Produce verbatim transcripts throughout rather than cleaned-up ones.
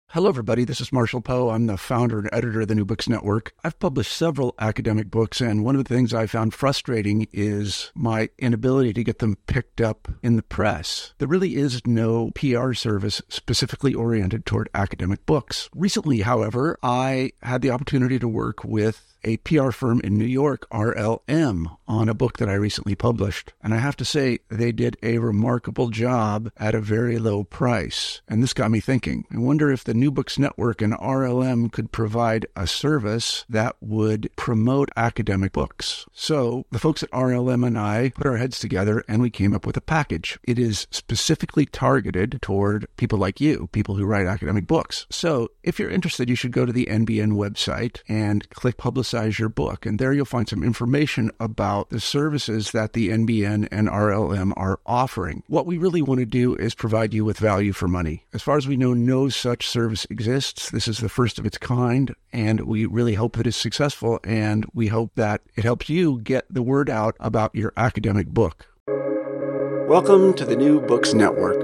Hello, everybody. This is Marshall Poe. I'm the founder and editor of the New Books Network. I've published several academic books, and one of the things I found frustrating is my inability to get them picked up in the press. There really is no P R service specifically oriented toward academic books. Recently, however, I had the opportunity to work with a P R firm in New York, R L M, on a book that I recently published. And I have to say, they did a remarkable job at a very low price. And this got me thinking. I wonder if the New Books Network and R L M could provide a service that would promote academic books. So the folks at R L M and I put our heads together and we came up with a package. It is specifically targeted toward people like you, people who write academic books. So if you're interested, you should go to the N B N website and click Publicize your book. And there you'll find some information about the services that the N B N and R L M are offering. What we really want to do is provide you with value for money. As far as we know, no such service exists. This is the first of its kind, and we really hope that it's successful, and we hope that it helps you get the word out about your academic book. Welcome to the New Books Network.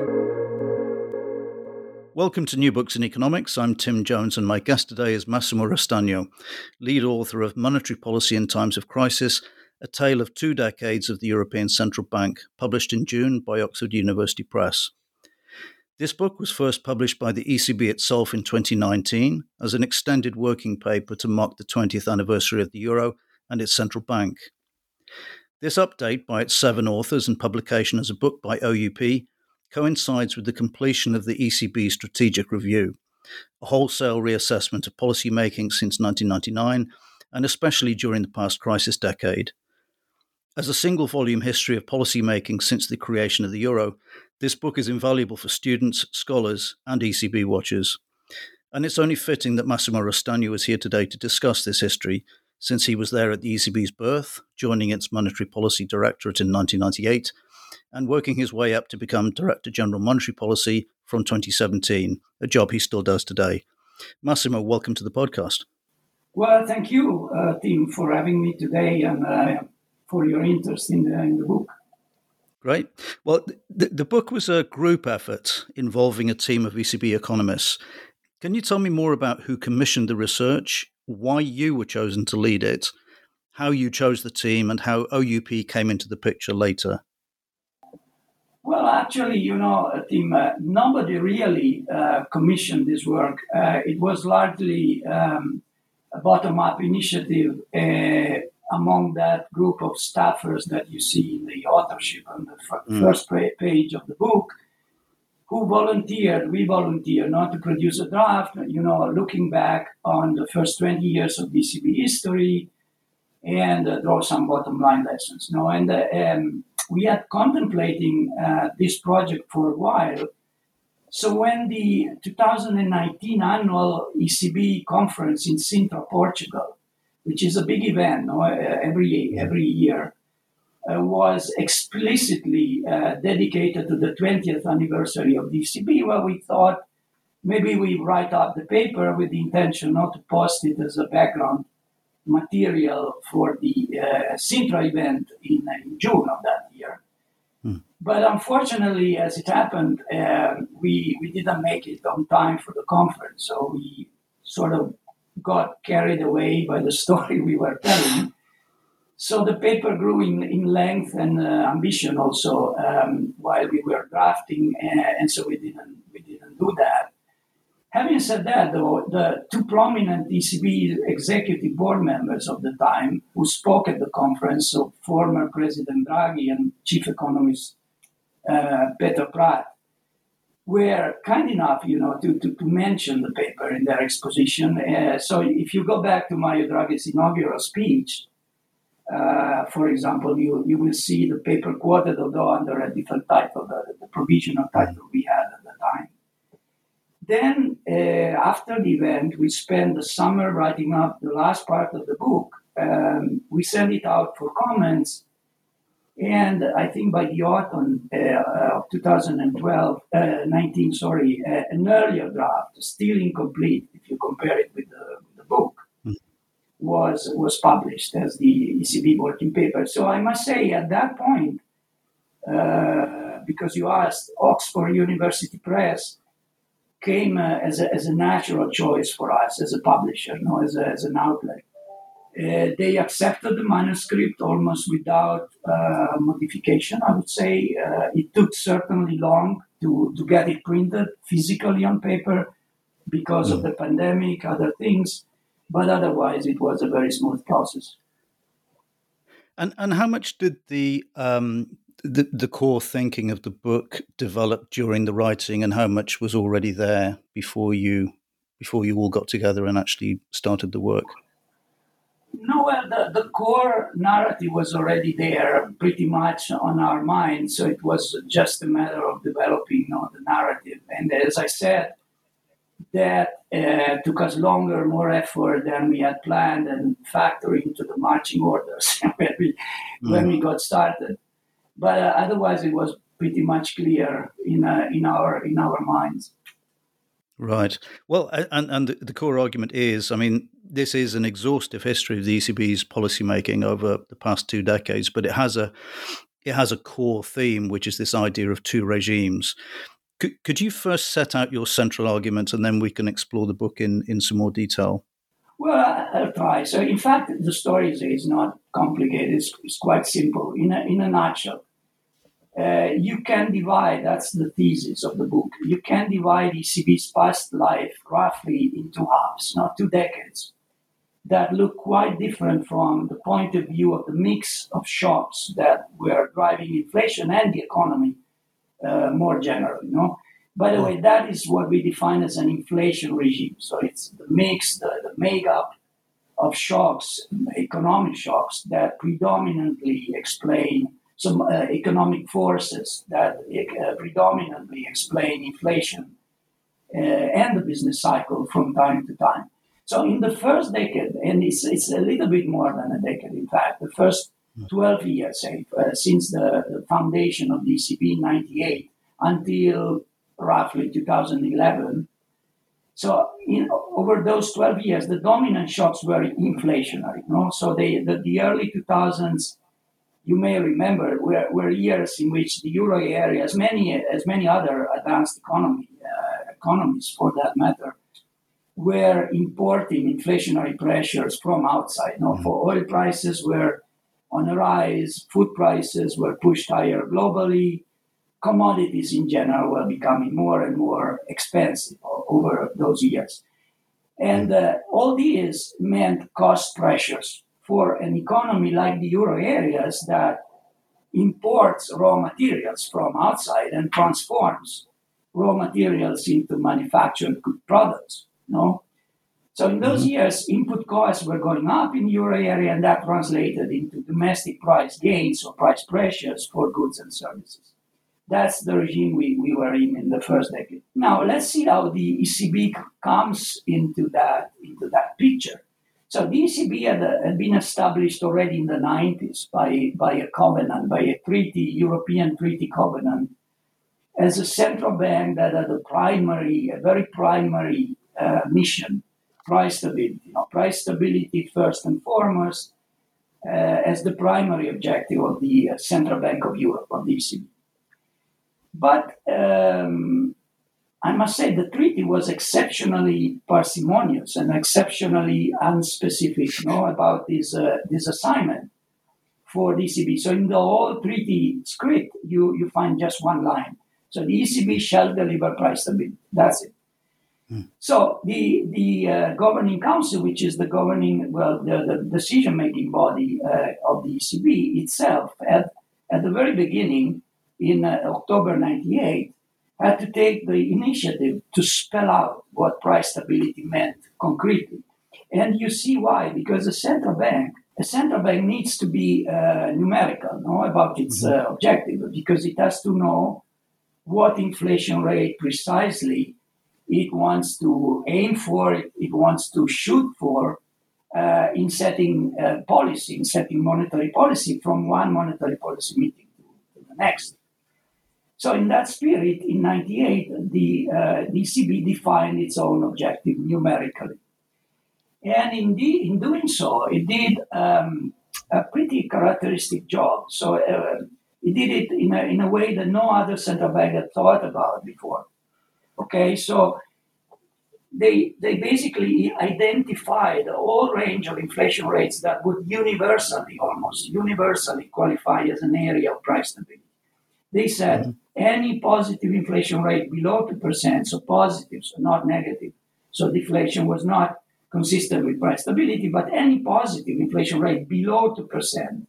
Welcome to New Books in Economics. I'm Tim Jones, and my guest today is Massimo Rostagno, lead author of Monetary Policy in Times of Crisis, a tale of two decades of the European Central Bank, published in June by Oxford University Press. This book was first published by the E C B itself in twenty nineteen as an extended working paper to mark the twentieth anniversary of the euro and its central bank. This update by its seven authors and publication as a book by O U P coincides with the completion of the E C B Strategic Review, a wholesale reassessment of policy making since nineteen ninety-nine, and especially during the past crisis decade. As a single-volume history of policy making since the creation of the euro, this book is invaluable for students, scholars, and E C B watchers. And it's only fitting that Massimo Rostagno is here today to discuss this history, since he was there at the E C B's birth, joining its Monetary Policy Directorate in nineteen ninety-eight, and working his way up to become Director General Monetary Policy from twenty seventeen, a job he still does today. Massimo, welcome to the podcast. Well, thank you, uh, Tim, for having me today and uh, for your interest in the, in the book. Great. Well, the, the book was a group effort involving a team of E C B economists. Can you tell me more about who commissioned the research, why you were chosen to lead it, how you chose the team, and how O U P came into the picture later? Well, actually, you know, Tim, uh, nobody really uh, commissioned this work. Uh, it was largely um, a bottom-up initiative uh, among that group of staffers that you see in the authorship on the f- mm. first page of the book, who volunteered, we volunteered not to produce a draft, you know, looking back on the first twenty years of E C B history and uh, draw some bottom-line lessons. No, and uh, um, we had contemplating uh, this project for a while. So when the two thousand nineteen annual E C B conference in Sintra, Portugal, which is a big event no, every every year, uh, was explicitly uh, dedicated to the twentieth anniversary of the E C B, well, we thought maybe we write up the paper with the intention not to post it as a background material for the uh, Sintra event in, in June of that year. Hmm. But unfortunately, as it happened, uh, we, we didn't make it on time for the conference. So we sort of got carried away by the story we were telling. So the paper grew in, in length and uh, ambition also um, while we were drafting, and, and so we didn't we didn't do that. Having said that, though, the two prominent E C B executive board members of the time who spoke at the conference, so former President Draghi and Chief Economist uh, Peter Pratt, were kind enough, you know, to, to, to mention the paper in their exposition. Uh, so if you go back to Mario Draghi's inaugural speech, uh, for example, you, you will see the paper quoted, although under a different title, the, the provisional title we had at the time. Then, uh, after the event, we spent the summer writing up the last part of the book. Um, we sent it out for comments. And I think by the autumn uh, of two thousand twelve, uh, nineteen, sorry, uh, an earlier draft, still incomplete if you compare it with the, with the book, mm. was was published as the E C B working paper. So I must say at that point, uh, because you asked, Oxford University Press came uh, as, a, as a natural choice for us as a publisher, no, as, a, as an outlet. Uh, they accepted the manuscript almost without uh, modification, I would say. Uh, it took certainly long to, to get it printed physically on paper because mm. of the pandemic, other things, but otherwise it was a very smooth process. And and how much did the um, the, the core thinking of the book develop during the writing, and how much was already there before you before you all got together and actually started the work? No, well, the, the core narrative was already there, pretty much on our minds. So it was just a matter of developing, you know, the narrative. And as I said, that uh, took us longer, more effort than we had planned, and factoring into the marching orders when we mm. when we got started. But uh, otherwise, it was pretty much clear in uh, in our in our minds. Right. Well, and and the core argument is, I mean, this is an exhaustive history of the E C B's policymaking over the past two decades, but it has a it has a core theme, which is this idea of two regimes. Could, could you first set out your central argument, and then we can explore the book in, in some more detail? Well, I'll try. So, in fact, the story is, is not complicated. It's, it's quite simple. In a, in a nutshell, uh, you can divide, that's the thesis of the book, you can divide E C B's past life roughly into halves, not two decades, that look quite different from the point of view of the mix of shocks that were driving inflation and the economy uh, more generally. You know? By the way, that is what we define as an inflation regime. So it's the mix, the, the makeup of shocks, economic shocks that predominantly explain some uh, economic forces that uh, predominantly explain inflation uh, and the business cycle from time to time. So in the first decade, and it's, it's a little bit more than a decade, in fact, the first twelve years, say, uh, since the, the foundation of the E C B in ninety-eight until roughly two thousand eleven. So in, over those twelve years, the dominant shocks were inflationary. You know? So they, the, the early two thousands, you may remember, were, were years in which the euro area, as many as many other advanced economy uh, economies for that matter, were importing inflationary pressures from outside. You know? For oil prices were on a rise, food prices were pushed higher globally, commodities in general were becoming more and more expensive over those years. And uh, all these meant cost pressures for an economy like the euro areas that imports raw materials from outside and transforms raw materials into manufactured good products. No? So in those mm-hmm. years, input costs were going up in the euro area, and that translated into domestic price gains or price pressures for goods and services. That's the regime we, we were in in the first decade. Now, let's see how the E C B comes into that, into that picture. So the E C B had, uh, had been established already in the nineties by, by a covenant, by a treaty, European treaty covenant, as a central bank that had a primary, a very primary uh, mission, price stability. You know, price stability first and foremost uh, as the primary objective of the uh, Central Bank of Europe, of the E C B. But um, I must say the treaty was exceptionally parsimonious and exceptionally unspecific, you know, about this uh, this assignment for the E C B. So in the whole treaty script, you, you find just one line. So the E C B shall deliver price stability. That's it. Hmm. So the the uh, governing council, which is the governing, well, the, the decision-making body uh, of the E C B itself, at, at the very beginning, in uh, October ninety-eight, had to take the initiative to spell out what price stability meant concretely. And you see why, because a central bank, a central bank needs to be uh, numerical, no, about its uh, objective, because it has to know what inflation rate precisely it wants to aim for, it, it wants to shoot for uh, in setting uh, policy, in setting monetary policy from one monetary policy meeting to, to the next. So in that spirit, in ninety-eight, the, uh, the E C B defined its own objective numerically. And in, the, in doing so, it did um, a pretty characteristic job. So uh, it did it in a, in a way that no other central bank had thought about before. Okay, so they they basically identified a whole range of inflation rates that would universally, almost universally, qualify as an area of price stability. They said mm-hmm. any positive inflation rate below two percent, so positive, so not negative, so deflation was not consistent with price stability, but any positive inflation rate below two percent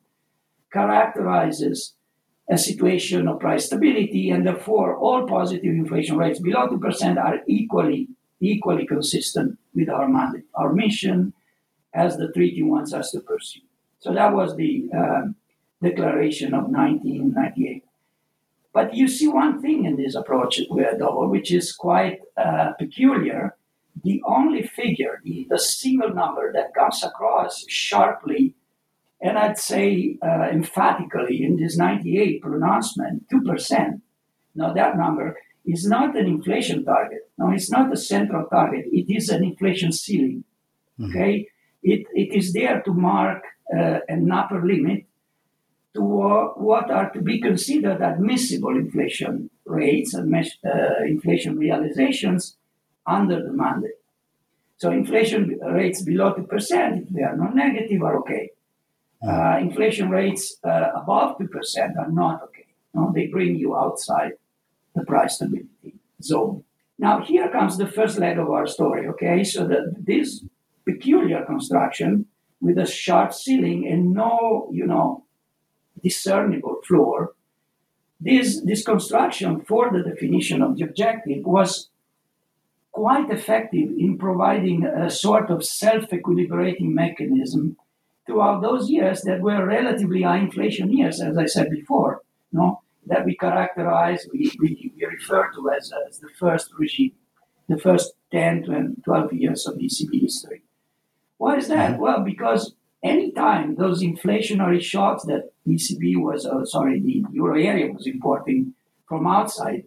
characterizes a situation of price stability, and therefore all positive inflation rates below two percent are equally equally consistent with our mandate, our mission, as the treaty wants us to pursue. So that was the uh, declaration of nineteen ninety-eight. But you see one thing in this approach, though, which is quite uh, peculiar. The only figure, the, the single number that comes across sharply, and I'd say uh, emphatically in this ninety-eight pronouncement, two percent. Now that number is not an inflation target. No, it's not a central target. It is an inflation ceiling. Mm-hmm. Okay, it it is there to mark uh, an upper limit to uh, what are to be considered admissible inflation rates and uh, inflation realizations under the mandate. So inflation rates below two percent, if they are not negative, are okay. Uh, inflation rates uh, above two percent are not okay. No, they bring you outside the price stability zone. Now, here comes the first leg of our story, okay? So that this peculiar construction with a sharp ceiling and no, you know, discernible floor, this, this construction for the definition of the objective was quite effective in providing a sort of self-equilibrating mechanism throughout those years that were relatively high inflation years, as I said before, no, that we characterize, we, we, we refer to as, as the first regime, the first ten to twelve years of E C B history. Why is that? Well, because anytime those inflationary shocks that E C B was, uh, sorry, the euro area was importing from outside,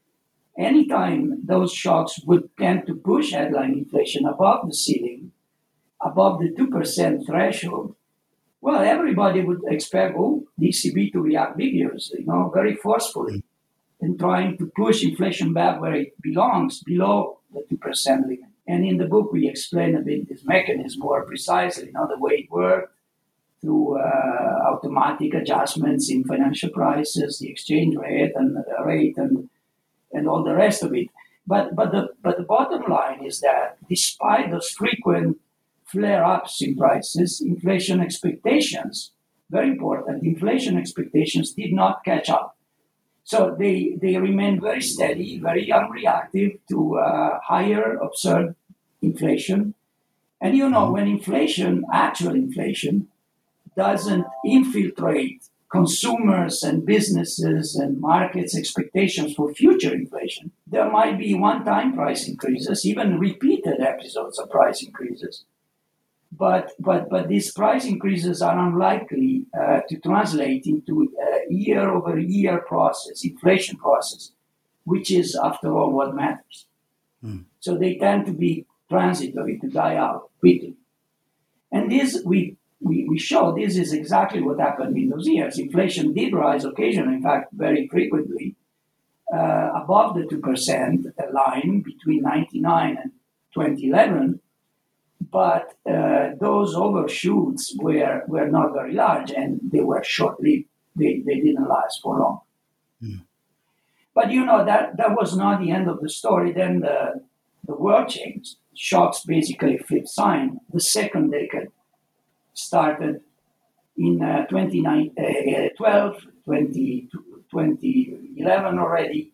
anytime those shocks would tend to push headline inflation above the ceiling, above the two percent threshold, well, everybody would expect oh, the E C B to react vigorously, you know, very forcefully, in trying to push inflation back where it belongs, below the two percent limit. And in the book, we explain a bit this mechanism more precisely, you know, the way it worked through uh, automatic adjustments in financial prices, the exchange rate and the rate and and all the rest of it. But but the but the bottom line is that despite those frequent flare-ups in prices, inflation expectations, very important, inflation expectations did not catch up. So they, they remained very steady, very unreactive to uh, higher observed inflation. And you know, when inflation, actual inflation, doesn't infiltrate consumers and businesses and markets' expectations for future inflation, there might be one-time price increases, even repeated episodes of price increases. But but but these price increases are unlikely uh, to translate into a year-over-year process, inflation process, which is, after all, what matters. Mm. So they tend to be transitory, to die out quickly. And this, we, we, we show this is exactly what happened in those years. Inflation did rise occasionally, in fact, very frequently, uh, above the two percent line between ninety-nine and twenty eleven. But uh, those overshoots were, were not very large, and they were short-lived. They, they didn't last for long. Mm. But, you know, that, that was not the end of the story. Then the, the world changed. Shocks basically flipped sign. The second decade started in uh, twenty twelve, twenty eleven already.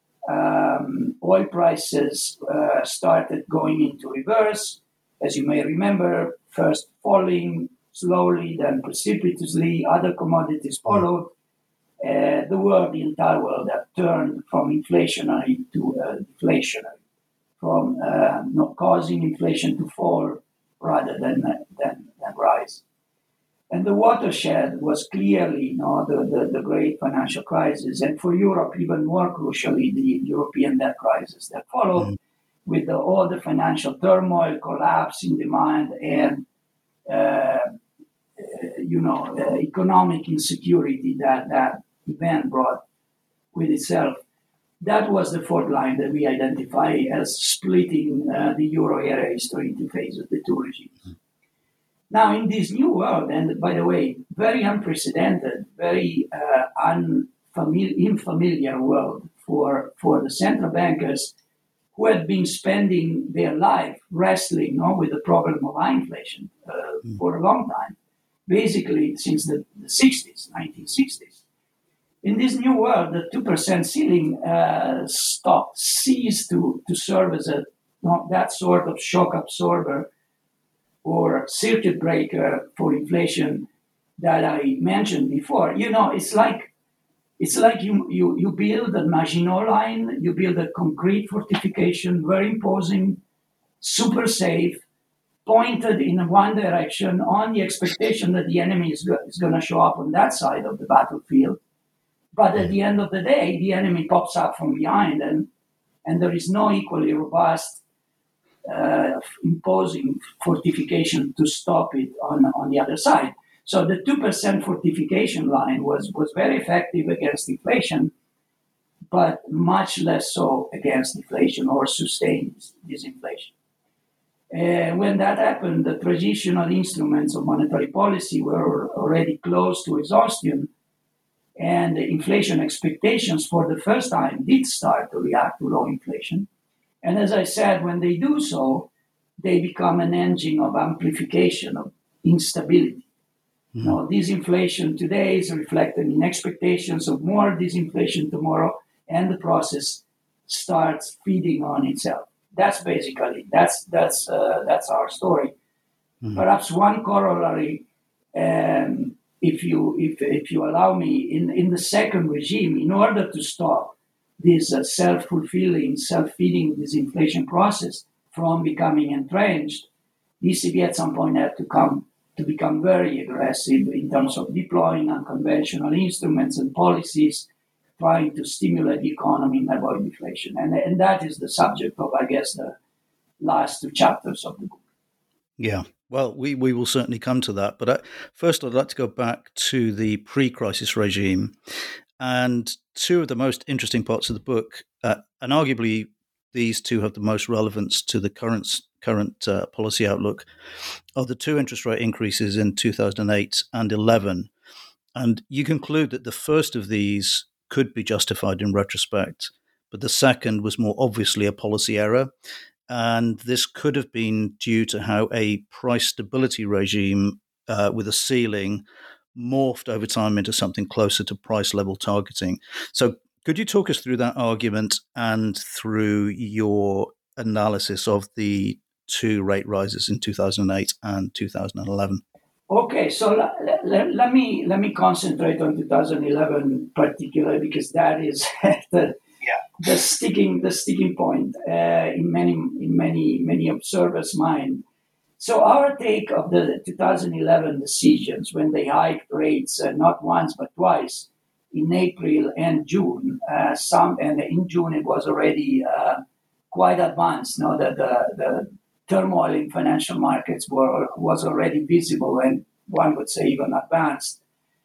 Um, oil prices uh, started going into reverse. As you may remember, first falling slowly, then precipitously, other commodities followed. Uh, the world, the entire world, had turned from inflationary to uh, deflationary, from uh, not causing inflation to fall rather than, than, than rise. And the watershed was clearly you know, the, the, the great financial crisis, and for Europe, even more crucially, the European debt crisis that followed. Mm. With the, all the financial turmoil, collapse in demand, and uh, uh, you know uh, economic insecurity that that event brought with itself. that was the fourth line that we identify as splitting uh, the euro area history into phases, the two regimes. Mm-hmm. Now, in this new world, and by the way, very unprecedented, very uh, unfamiliar, unfamiliar world for, for the central bankers who had been spending their life wrestling, you know, with the problem of high inflation uh, mm. for a long time, basically since the, the sixties, nineteen sixties. In this new world, the two percent ceiling uh, stopped, ceased to, to serve as a, you know, that sort of shock absorber or circuit breaker for inflation that I mentioned before. You know, it's like it's like you you, you build a Maginot Line, you build a concrete fortification, very imposing, super safe, pointed in one direction on the expectation that the enemy is, go- is going to show up on that side of the battlefield. But at the end of the day, the enemy pops up from behind, and, and there is no equally robust uh, imposing fortification to stop it on, on the other side. So the two percent fortification line was, was very effective against inflation, but much less so against deflation or sustained disinflation. Uh, when that happened, the traditional instruments of monetary policy were already close to exhaustion, and the inflation expectations for the first time did start to react to low inflation. And as I said, when they do so, they become an engine of amplification of instability. Mm. Now, disinflation today is reflected in expectations of more disinflation tomorrow, and the process starts feeding on itself. That's basically, that's that's uh, that's our story. Mm. Perhaps one corollary, um, if you if if you allow me, in, in the second regime, in order to stop this uh, self-fulfilling, self-feeding disinflation process from becoming entrenched, the E C B at some point had to come to become very aggressive in terms of deploying unconventional instruments and policies, trying to stimulate the economy and avoid inflation. And, and that is the subject of, I guess, the last two chapters of the book. Yeah. Well, we, we will certainly come to that. But uh, first, I'd like to go back to the pre-crisis regime. And two of the most interesting parts of the book, uh, and arguably these two have the most relevance to the current current uh, policy outlook, are the two interest rate increases in two thousand eight and eleven. And you conclude that the first of these could be justified in retrospect, but the second was more obviously a policy error. And this could have been due to how a price stability regime uh, with a ceiling morphed over time into something closer to price level targeting. So could you talk us through that argument and through your analysis of the two rate rises in two thousand eight and two thousand eleven? Okay, so let, let, let me let me concentrate on two thousand eleven particularly, because that is the yeah. the sticking the sticking point uh, in many in many many observers' mind. So our take of the two thousand eleven decisions, when they hiked rates uh, not once but twice in April and June, uh, some and in June it was already uh, quite advanced. Now that the, the turmoil in financial markets were was already visible, and one would say even advanced.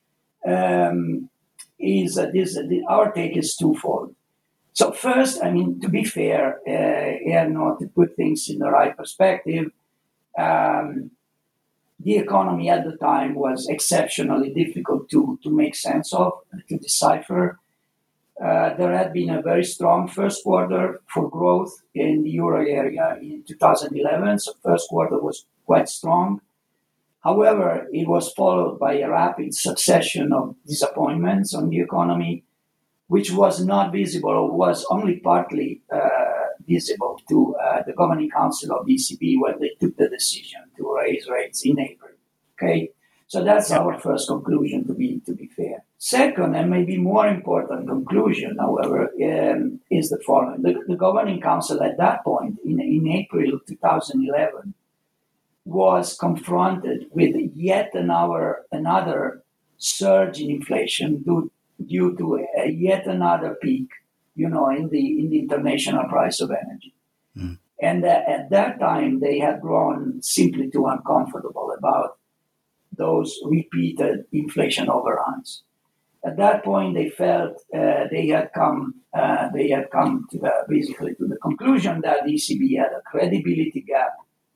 Um, is uh, this uh, the, our take is twofold. So first, I mean, to be fair, uh, and not to put things in the right perspective. Um, the economy at the time was exceptionally difficult to, to make sense of, to decipher. Uh, there had been a very strong first quarter for growth in the euro area in two thousand eleven, so first quarter was quite strong. However, it was followed by a rapid succession of disappointments on the economy, which was not visible or was only partly uh, visible to uh, the Governing Council of the E C B when they took the decision to raise rates in April. Okay, so that's our first conclusion, to be to be fair. Second, and maybe more important conclusion, however, um, is the following: the, the Governing Council at that point, in, in April twenty eleven, was confronted with yet another another surge in inflation due due to a, yet another peak, you know, in the in the international price of energy. Mm. And uh, at that time, they had grown simply too uncomfortable about those repeated inflation overruns. At that point, they felt uh, they had come uh, they had come to the, basically to the conclusion that the E C B had a credibility gap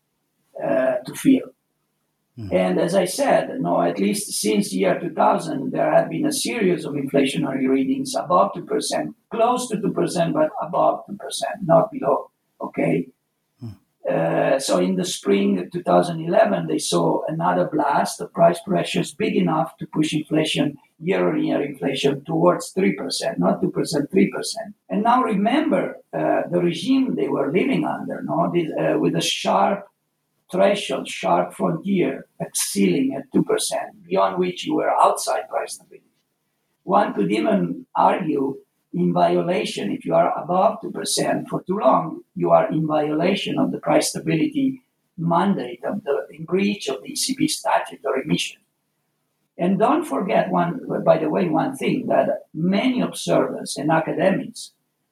uh, to fill. Mm. And as I said, you know, at least since year two thousand, there had been a series of inflationary readings above two percent, close to two percent, but above two percent, not below. Okay. Mm. Uh, so in the spring of two thousand eleven, they saw another blast of price pressures big enough to push inflation, year-on-year inflation, towards three percent, not two percent, three percent. And now remember uh, the regime they were living under, no, this, uh, with a sharp threshold, sharp frontier, a ceiling at two percent, beyond which you were outside price stability. One could even argue in violation, if you are above two percent for too long, you are in violation of the price stability mandate, of the in breach of the E C B statutory mission. And don't forget, one, by the way, one thing, that many observers and academics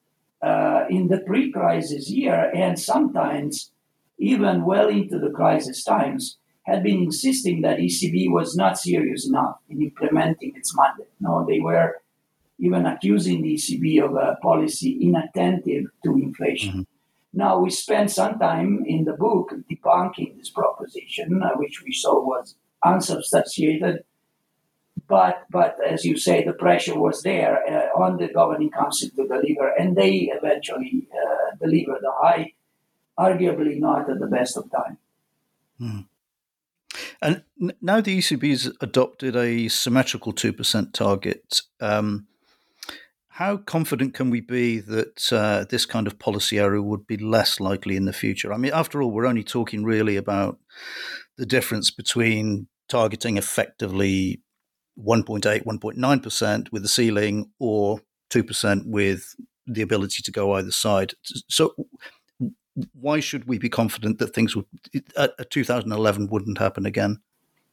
uh, in the pre-crisis year, and sometimes even well into the crisis times, had been insisting that E C B was not serious enough in implementing its mandate. No, they were even accusing the E C B of a policy inattentive to inflation. Mm-hmm. Now, we spent some time in the book debunking this proposition, uh, which we saw was unsubstantiated. But, but as you say, the pressure was there uh, on the governing council to deliver, and they eventually uh, delivered the hike, arguably not at the best of time. Hmm. And n- now the E C B has adopted a symmetrical two percent target. Um, how confident can we be that uh, this kind of policy error would be less likely in the future? I mean, after all, we're only talking really about the difference between targeting effectively one point eight, one point nine percent with the ceiling, or two percent with the ability to go either side. So why should we be confident that things would, at two thousand eleven wouldn't happen again?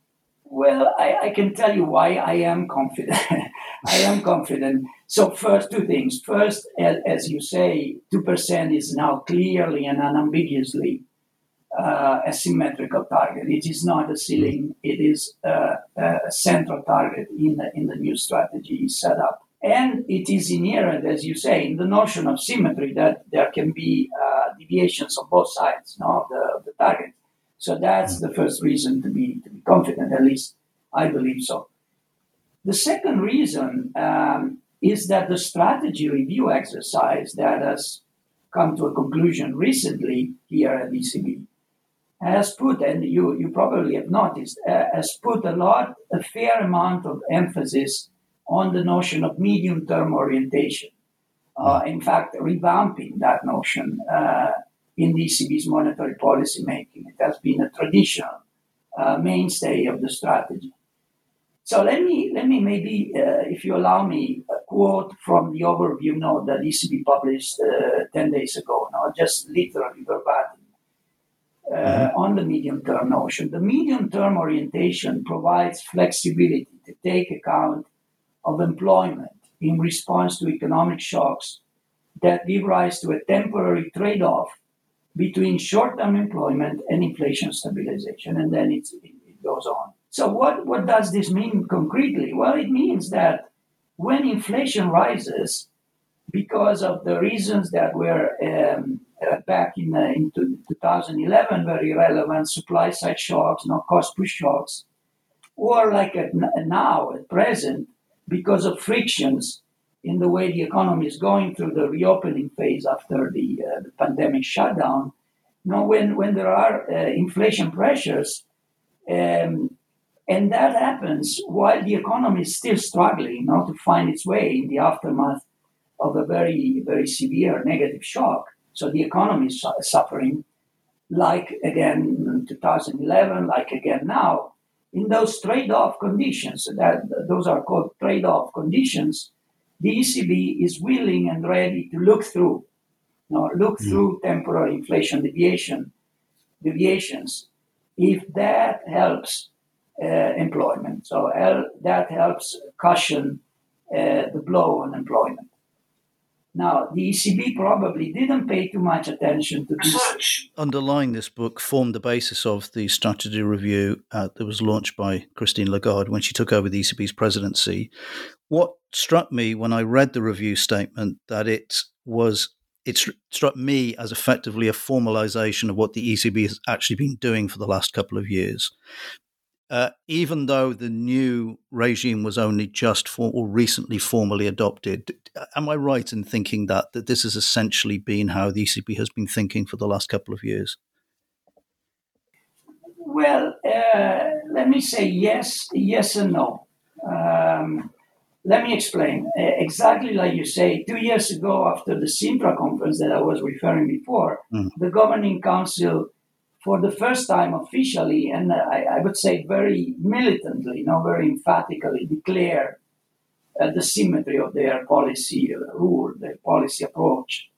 Well, I, I can tell you why I am confident. I am confident. So first, two things. First, as, as you say, two percent is now clearly and unambiguously Uh, a symmetrical target. It is not a ceiling. It is uh, a central target in the, in the new strategy set up. And it is inherent, as you say, in the notion of symmetry that there can be uh, deviations on both sides, no, of the, of the target. So that's the first reason to be, to be confident, at least I believe so. The second reason um, is that the strategy review exercise that has come to a conclusion recently here at E C B has put, and you, you probably have noticed, uh, has put a lot, a fair amount of emphasis on the notion of medium-term orientation. Uh, in fact, revamping that notion uh, in the E C B's monetary policy making. It has been a traditional uh, mainstay of the strategy. So let me, let me maybe, uh, if you allow me, a quote from the overview note that E C B published uh, ten days ago, no, just literally verbatim. Uh, mm-hmm. On the medium-term notion. The medium-term orientation provides flexibility to take account of employment in response to economic shocks that give rise to a temporary trade-off between short-term employment and inflation stabilization. And then it's, it, it goes on. So what, what does this mean concretely? Well, it means that when inflation rises, because of the reasons that were um, uh, back in, uh, in two thousand eleven, very relevant, supply side shocks, no cost push shocks, or like at now, at present, because of frictions in the way the economy is going through the reopening phase after the, uh, the pandemic shutdown. You know, when, when there are uh, inflation pressures, um, and that happens while the economy is still struggling, you know, to find its way in the aftermath of a very, very severe negative shock. So the economy is suffering, like again in two thousand eleven, like again now. In those trade-off conditions, that those are called trade-off conditions, the E C B is willing and ready to look through, you know, look mm. through temporary inflation deviation, deviations, if that helps uh, employment. So uh, that helps cushion uh, the blow on employment. Now, the E C B probably didn't pay too much attention to this. Underlying this book formed the basis of the strategy review uh, that was launched by Christine Lagarde when she took over the E C B's presidency. What struck me when I read the review statement, that it was, it struck me as effectively a formalization of what the E C B has actually been doing for the last couple of years. Uh, even though the new regime was only just for, or recently formally adopted, am I right in thinking that, that this has essentially been how the E C B has been thinking for the last couple of years? Well, uh, let me say yes, yes and no. Um, let me explain. Uh, exactly like you say, two years ago after the Sintra conference that I was referring before, mm. the Governing Council, for the first time officially, and I, I would say very militantly, you know, very emphatically declared uh, the symmetry of their policy uh, rule, their policy approach.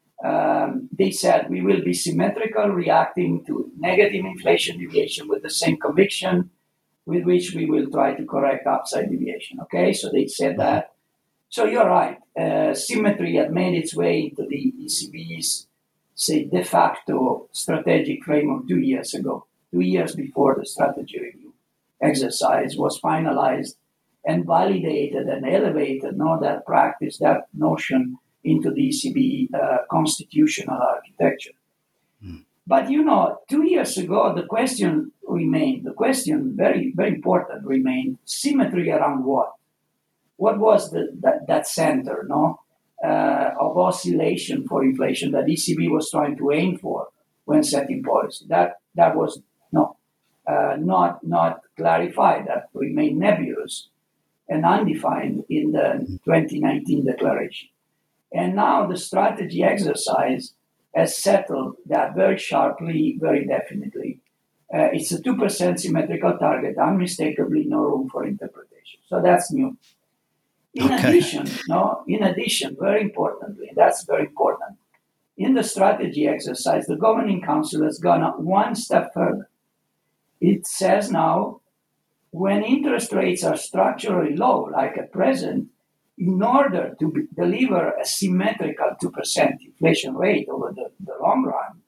Um, they said we will be symmetrical, reacting to negative inflation deviation with the same conviction with which we will try to correct upside deviation. Okay, so they said that. So you're right. Uh, symmetry had made its way into the E C B's, say, de facto strategic framework two years ago, two years before the strategy review exercise was finalized and validated and elevated, no, that practice, that notion into the E C B uh, constitutional architecture. Mm. But, you know, two years ago, the question remained, the question, very, very important, remained symmetry around what? What was the, that, that center, no? Uh, of oscillation for inflation that E C B was trying to aim for when setting policy. That that was no, uh, not not clarified. That remained nebulous and undefined in the twenty nineteen declaration. And now the strategy exercise has settled that very sharply, very definitely. Uh, it's a two percent symmetrical target, unmistakably no room for interpretation. So that's new. In okay. addition, no, in addition, very importantly, that's very important. In the strategy exercise, the Governing Council has gone one step further. It says now, when interest rates are structurally low, like at present, in order to be, deliver a symmetrical two percent inflation rate over the, the long run,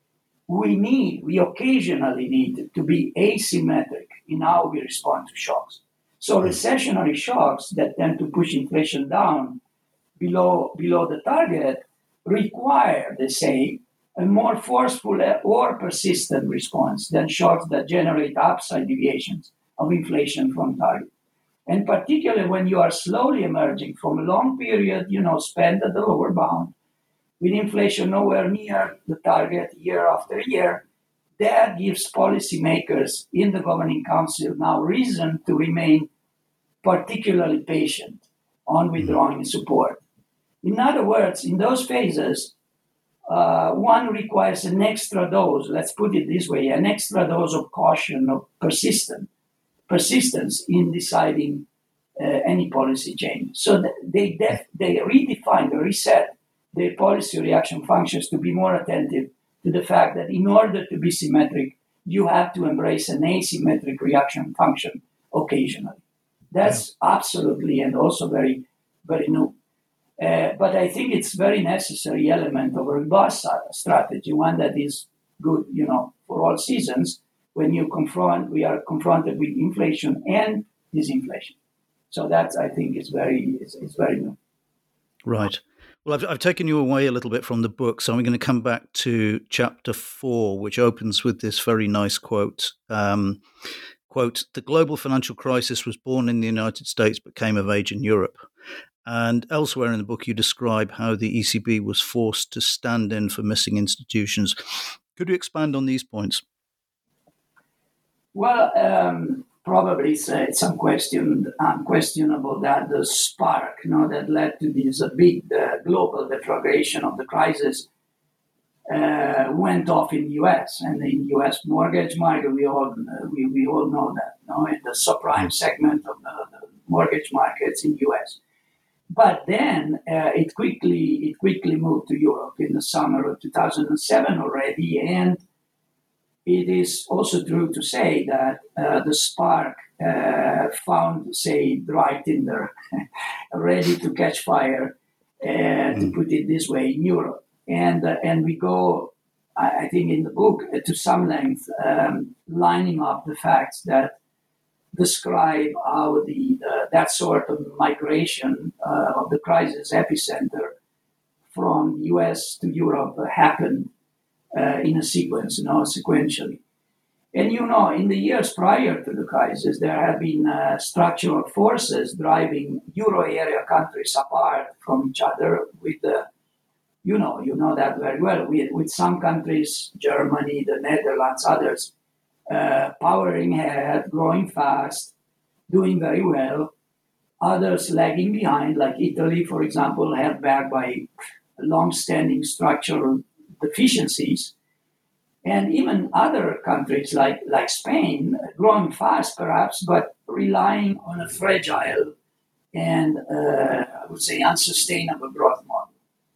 we need, we occasionally need to be asymmetric in how we respond to shocks. So recessionary shocks that tend to push inflation down below, below the target require, they say, a more forceful or persistent response than shocks that generate upside deviations of inflation from target. And particularly when you are slowly emerging from a long period, you know, spent at the lower bound, with inflation nowhere near the target year after year, that gives policymakers in the Governing Council now reason to remain particularly patient on withdrawing support. In other words, in those phases, uh, one requires an extra dose, let's put it this way, an extra dose of caution, of persistent, persistence in deciding uh, any policy change. So they def- they redefine, they reset their policy reaction functions to be more attentive to the fact that in order to be symmetric, you have to embrace an asymmetric reaction function occasionally. That's yeah. absolutely and also very, very new. Uh, but I think it's very necessary element of a robust strategy, one that is good, you know, for all seasons when you confront, we are confronted with inflation and disinflation. So that, I think, is very, is, is very new. Right. Well, I've, I've taken you away a little bit from the book, so I'm going to come back to chapter four, which opens with this very nice quote. Um, quote, "The global financial crisis was born in the United States but came of age in Europe." And elsewhere in the book, you describe how the E C B was forced to stand in for missing institutions. Could you expand on these points? Well, um, probably it's, uh, it's unquestioned, unquestionable that the spark, you know, that led to this uh, big uh, global deflagration of the crisis uh, went off in the U S and in the U S mortgage market. We all uh, we, we all know that, you know, in the subprime segment of the, the mortgage markets in the U S. But then uh, it quickly it quickly moved to Europe in the summer of two thousand seven already, and it is also true to say that uh, the spark uh, found, say, dry tinder, ready to catch fire uh, mm. to put it this way, in Europe. And, uh, and we go, I, I think in the book, uh, to some length, um, lining up the facts that describe how the uh, that sort of migration uh, of the crisis epicenter from the U S to Europe happened uh, in a sequence, you know, sequentially. And, you know, in the years prior to the crisis, there have been uh, structural forces driving euro area countries apart from each other with, uh, you know, you know that very well, with, with some countries, Germany, the Netherlands, others, uh, powering ahead, growing fast, doing very well. Others lagging behind, like Italy, for example, held back by long-standing structural deficiencies. And even other countries like, like Spain, growing fast perhaps, but relying on a fragile and, uh, I would say, unsustainable growth model.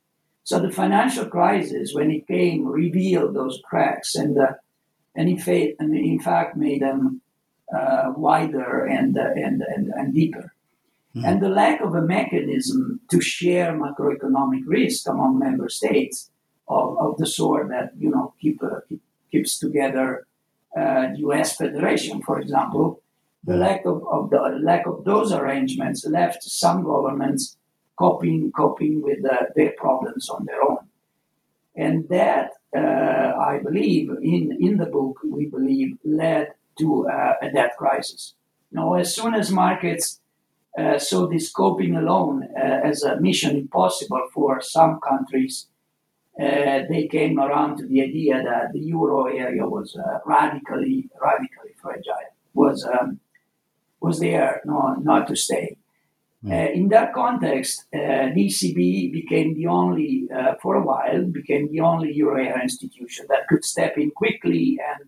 So the financial crisis, when it came, revealed those cracks and, uh, and, in fact, and in fact made them uh, wider and, uh, and, and, and deeper. Mm-hmm. And the lack of a mechanism to share macroeconomic risk among member states Of, of the sort that, you know, keep, uh, keep, keeps together uh, the U S Federation, for example. The lack of, of the lack of those arrangements left some governments coping coping with uh, their problems on their own, and that uh, I believe in in the book we believe led to uh, a debt crisis. You know, as soon as markets uh, saw this coping alone uh, as a mission impossible for some countries. Uh, they came around to the idea that the euro area was uh, radically, radically fragile, was um, was there no, not to stay. Mm. Uh, in that context, uh, the E C B became the only, uh, for a while, became the only euro area institution that could step in quickly and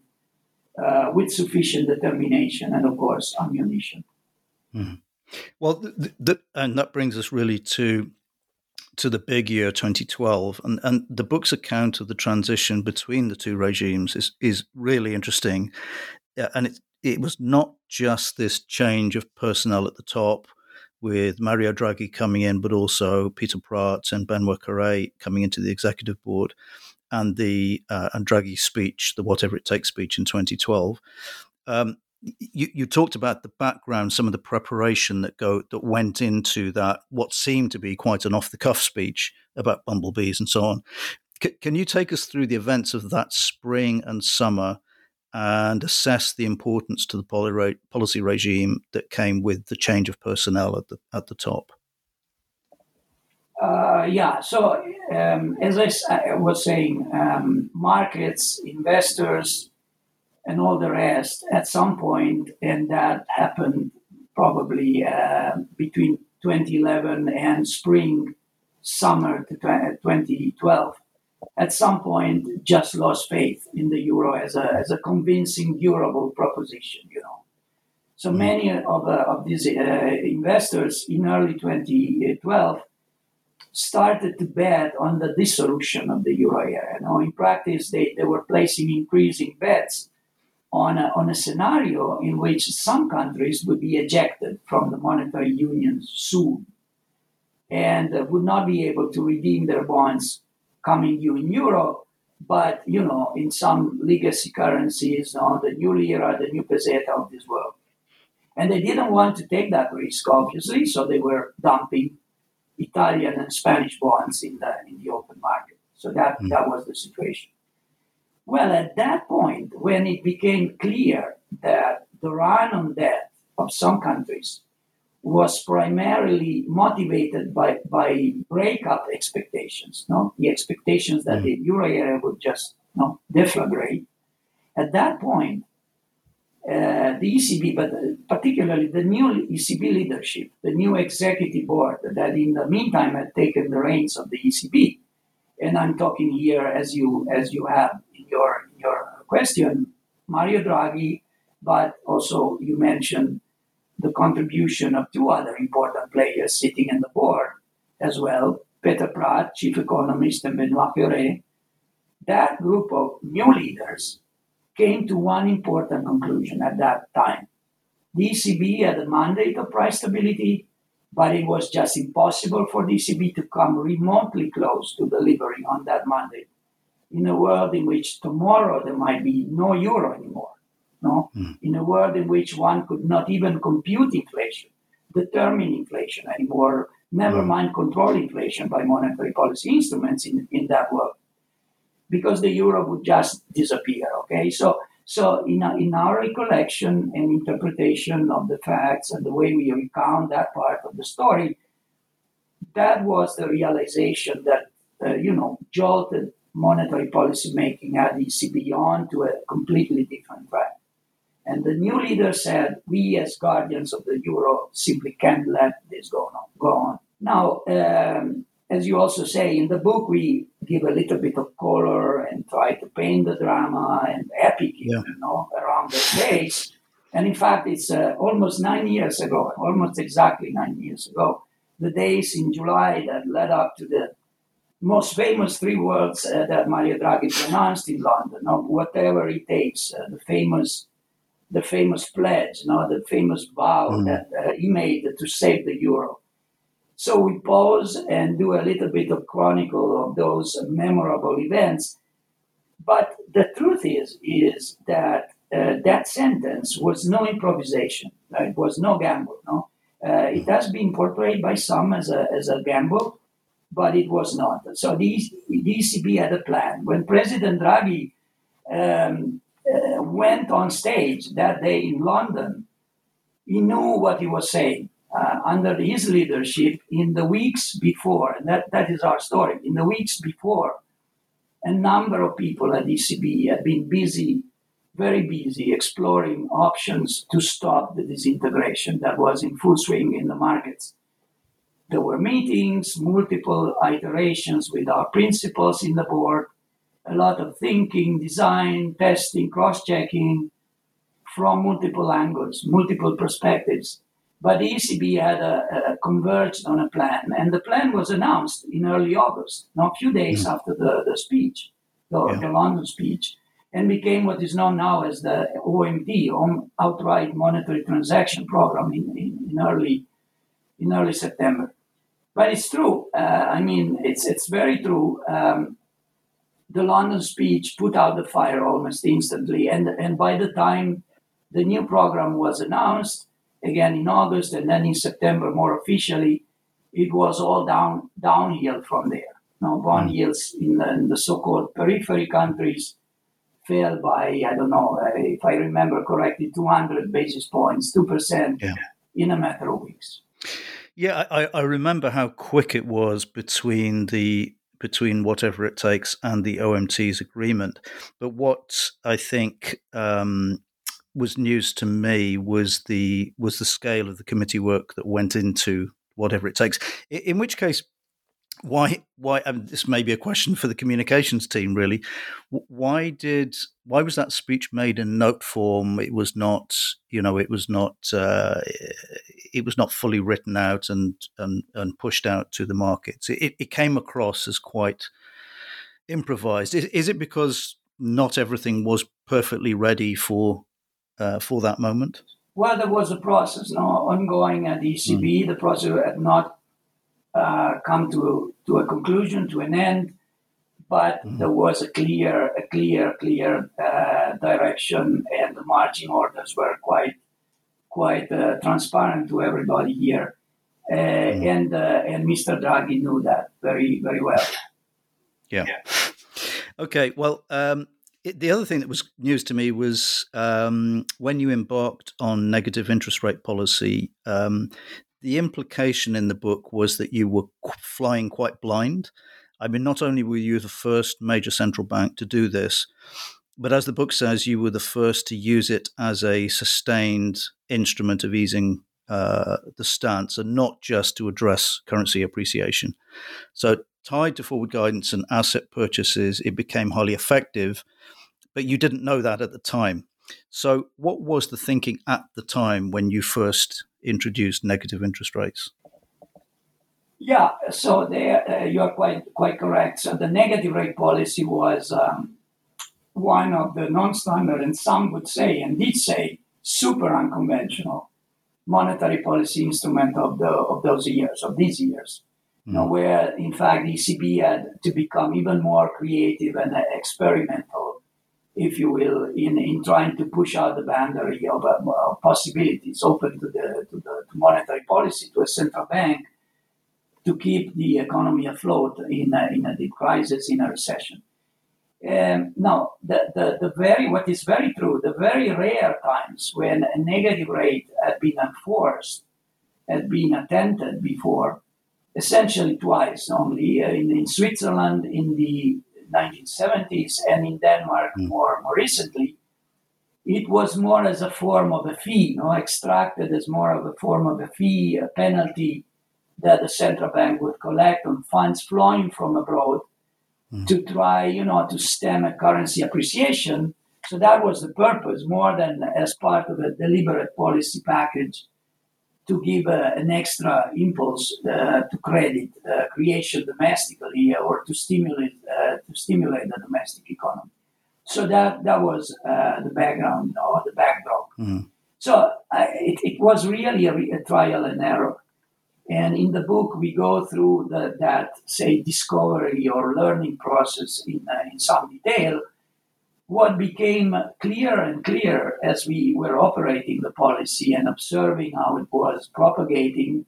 uh, with sufficient determination and, of course, ammunition. Mm. Well, th- th- and that brings us really to to the big year twenty twelve, and, and the book's account of the transition between the two regimes is is really interesting. And it it was not just this change of personnel at the top with Mario Draghi coming in, but also Peter Praet and Benoît Cœuré coming into the executive board, and the uh, and Draghi's speech, the Whatever It Takes speech in twenty twelve. Um, You, you talked about the background, some of the preparation that go that went into that, what seemed to be quite an off-the-cuff speech about bumblebees and so on. C- can you take us through the events of that spring and summer and assess the importance to the poly- policy regime that came with the change of personnel at the at the top? Uh, yeah, so um, as I, I was saying, um, markets, investors, and all the rest at some point, and that happened probably uh, between twenty eleven and spring, summer to twenty twelve. At some point, just lost faith in the euro as a as a convincing, durable proposition. You know, so many of uh, of these uh, investors in early twenty twelve started to bet on the dissolution of the euro area. You know, in practice, they, they were placing increasing bets on a, on a scenario in which some countries would be ejected from the monetary union soon and uh, would not be able to redeem their bonds coming due in euro, but, you know, in some legacy currencies, uh, the new lira, the new peseta of this world. And they didn't want to take that risk, obviously, so they were dumping Italian and Spanish bonds in the in the open market. So that, mm. that was the situation. Well, at that point, when it became clear that the run on debt of some countries was primarily motivated by, by breakup expectations, no? The expectations that mm. the euro area would just no, deflagrate. At that point, uh, the E C B, but particularly the new E C B leadership, the new executive board that in the meantime had taken the reins of the E C B, and I'm talking here as you as you have in your in your question, Mario Draghi, but also you mentioned the contribution of two other important players sitting in the board as well, Peter Praet, chief economist, and Benoît Cœuré. That group of new leaders came to one important conclusion at that time. The E C B had a mandate of price stability. but it was just impossible for the E C B to come remotely close to delivering on that mandate in a world in which tomorrow there might be no euro anymore, no? Mm. In a world in which one could not even compute inflation, determine inflation anymore, never mm. mind control inflation by monetary policy instruments in, in that world, because the euro would just disappear, okay? So So in, in our recollection and interpretation of the facts and the way we recount that part of the story, that was the realization that, uh, you know, jolted monetary policy making at the E C B on to a completely different track. And the new leader said, we as guardians of the euro simply can't let this go on. Go on. Now, um, as you also say, in the book, we give a little bit of color and try to paint the drama and epic, yeah. you know, around those days. And in fact, it's uh, almost nine years ago, almost exactly nine years ago, the days in July that led up to the most famous three words uh, that Mario Draghi pronounced in London, you know, whatever it takes, uh, the famous the famous pledge, you know, the famous vow mm. that uh, he made to save the euro. So we pause and do a little bit of chronicle of those memorable events. But the truth is, is that uh, that sentence was no improvisation. Right? It was no gamble. No, uh, it has been portrayed by some as a as a gamble, but it was not. So the, the E C B had a plan. When President Draghi um, uh, went on stage that day in London, he knew what he was saying. Uh, under his leadership, in the weeks before, and that, that is our story, in the weeks before, a number of people at E C B had been busy, very busy, exploring options to stop the disintegration that was in full swing in the markets. There were meetings, multiple iterations with our principals in the board, a lot of thinking, design, testing, cross-checking from multiple angles, multiple perspectives. But the E C B had a, a converged on a plan, and the plan was announced in early August, not a few days mm. after the, the speech, the, yeah. the London speech, and became what is known now as the O M T, Outright Monetary Transaction Program, in, in, in early in early September. But it's true. Uh, I mean, it's it's very true. Um, the London speech put out the fire almost instantly, and and by the time the new program was announced, again in August and then in September more officially, it was all down downhill from there. Now, bond mm. yields in the, in the so-called periphery countries fell by, I don't know, if I remember correctly, two hundred basis points, two percent yeah. in a matter of weeks. Yeah, I, I remember how quick it was between the between whatever it takes and the O M T's agreement. But what I think um, was news to me was the was the scale of the committee work that went into whatever it takes. In, in which case, why why I mean, this may be a question for the communications team, really. Why did why was that speech made in note form? It was not, you know, it was not uh, it was not fully written out and and, and pushed out to the markets. It, it came across as quite improvised. Is, is it because not everything was perfectly ready for uh, for that moment? Well, there was a process, no, ongoing at the E C B. Mm. The process had not uh, come to to a conclusion, to an end, but mm. there was a clear, a clear, clear uh, direction, and the marching orders were quite, quite uh, transparent to everybody here, uh, mm. and uh, and Mister Draghi knew that very, very well. Yeah. yeah. Okay. Well. Um, It, the other thing that was news to me was um, when you embarked on negative interest rate policy, um, the implication in the book was that you were qu- flying quite blind. I mean, not only were you the first major central bank to do this, but as the book says, you were the first to use it as a sustained instrument of easing uh, the stance and not just to address currency appreciation. So tied to forward guidance and asset purchases, it became highly effective. But you didn't know that at the time. So what was the thinking at the time when you first introduced negative interest rates? Yeah, so there, uh, you are quite quite correct. So the negative rate policy was um, one of the non-standard, and some would say, and did say, super unconventional monetary policy instrument of the of those years, of these years. Mm. You know, where in fact the E C B had to become even more creative and experimental, if you will, in, in trying to push out the boundary of uh, possibilities open to the to the to monetary policy, to a central bank, to keep the economy afloat in a, in a deep crisis, in a recession. Um, now, the, the, the very what is very true, the very rare times when a negative rate had been enforced, had been attempted before, essentially twice only, uh, in, in Switzerland in the nineteen seventies and in Denmark mm. more, more recently, it was more as a form of a fee, you know, extracted as more of a form of a fee, a penalty that the central bank would collect on funds flowing from abroad mm. to try, you know, to stem a currency appreciation. So that was the purpose, more than as part of a deliberate policy package to give uh, an extra impulse uh, to credit uh, creation domestically or to stimulate uh, to stimulate the domestic economy. So that that was uh, the background or the backdrop. Mm. So uh, it, it was really a, a trial and error. And in the book, we go through the, that, say, discovery or learning process in, uh, in some detail. What became clearer and clearer as we were operating the policy and observing how it was propagating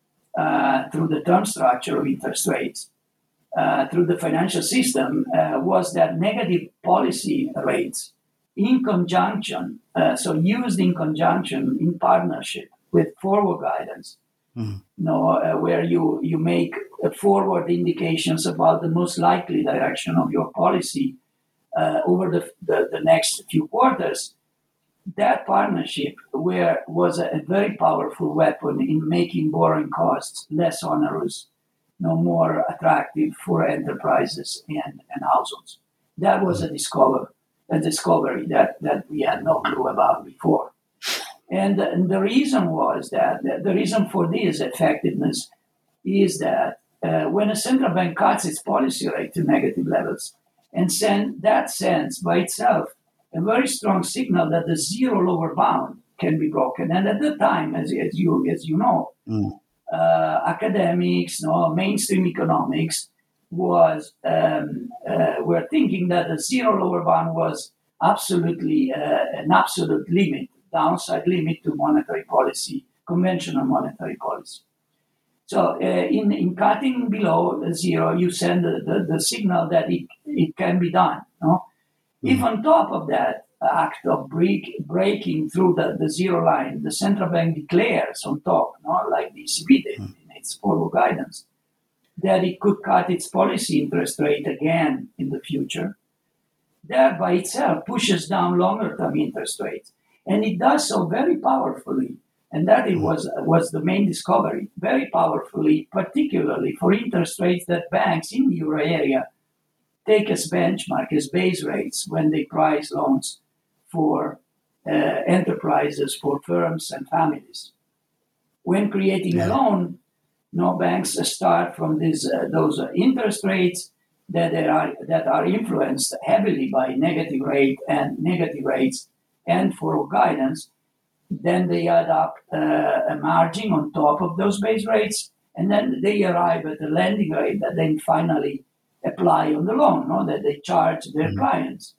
uh, through the term structure of interest rates, uh, through the financial system, uh, was that negative policy rates in conjunction, uh, so used in conjunction, in partnership with forward guidance, mm. you know, uh, where you, you make uh, forward indications about the most likely direction of your policy Uh, over the, the, the next few quarters, that partnership where was a, a very powerful weapon in making borrowing costs less onerous, no more attractive for enterprises and, and households. That was a discover, a discovery that, that we had no clue about before. And, and the reason was that, the, the reason for this effectiveness is that uh, when a central bank cuts its policy rate to negative levels, and send that sends by itself a very strong signal that the zero lower bound can be broken. And at the time, as, as you as you know, mm. uh, academics, no, mainstream economics was um, uh, were thinking that the zero lower bound was absolutely uh, an absolute limit, downside limit to monetary policy, conventional monetary policy. So uh, in, in cutting below the zero, you send the, the, the signal that it, it can be done. No? Mm-hmm. If on top of that act of break, breaking through the, the zero line, the central bank declares on top, no? like the E C B did mm-hmm. in its forward guidance, that it could cut its policy interest rate again in the future, that by itself pushes down longer-term interest rates. And it does so very powerfully. And that it was was the main discovery, very powerfully, particularly for interest rates that banks in the euro area take as benchmark, as base rates when they price loans for uh, enterprises, for firms and families. When creating yeah. a loan, no banks start from this, uh, those uh, interest rates that are that are influenced heavily by negative rate and negative rates and forward guidance. Then they add up uh, a margin on top of those base rates, and then they arrive at a lending rate that then finally apply on the loan, no? That they charge their mm-hmm. clients.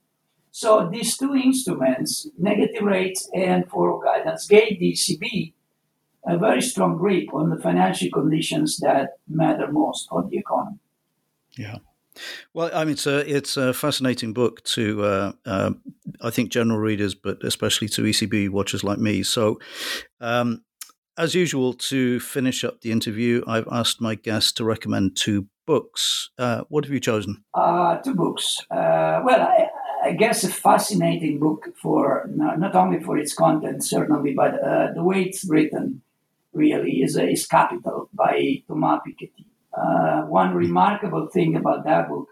So these two instruments, negative rates and forward guidance, gave the E C B a very strong grip on the financial conditions that matter most for the economy. Yeah. Well, I mean, it's a, it's a fascinating book to, uh, uh, I think, general readers, but especially to E C B watchers like me. So, um, as usual, to finish up the interview, I've asked my guests to recommend two books. Uh, what have you chosen? Uh, two books. Uh, well, I, I guess a fascinating book for not, not only for its content, certainly, but uh, the way it's written really is, uh, is Capital by Thomas Piketty. Uh, one remarkable thing about that book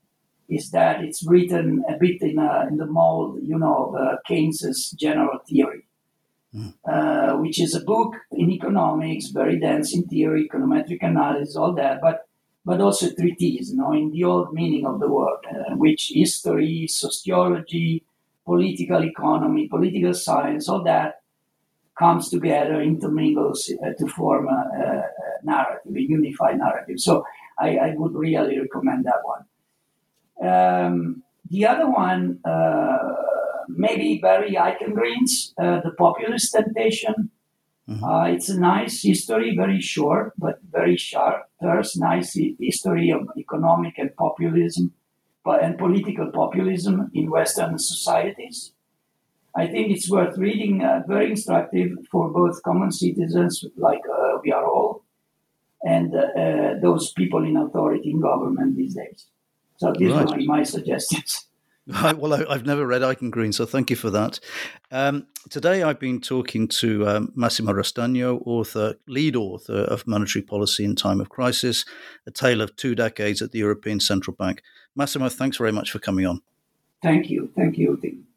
is that it's written a bit in, a, in the mold, you know, of uh, Keynes's general theory, mm. uh, which is a book in economics, very dense in theory, econometric analysis, all that, but but also treatise, you know, in the old meaning of the word, uh, which history, sociology, political economy, political science, all that comes together, intermingles uh, to form a, a narrative, a unified narrative. So I, I would really recommend that one. Um, the other one, uh, maybe Barry Eichengreen's uh, The Populist Temptation. Mm-hmm. Uh, it's a nice history, very short, but very sharp. There's nice history of economic and populism and political populism in Western societies. I think it's worth reading, uh, very instructive for both common citizens, like uh, we are all, and uh, uh, those people in authority in government these days. So these right. are my suggestions. Well, I've never read Eichengreen, so thank you for that. Um, today I've been talking to um, Massimo Rastagno, author, lead author of Monetary Policy in Time of Crisis, a tale of two decades at the European Central Bank. Massimo, thanks very much for coming on. Thank you. Thank you, Tim.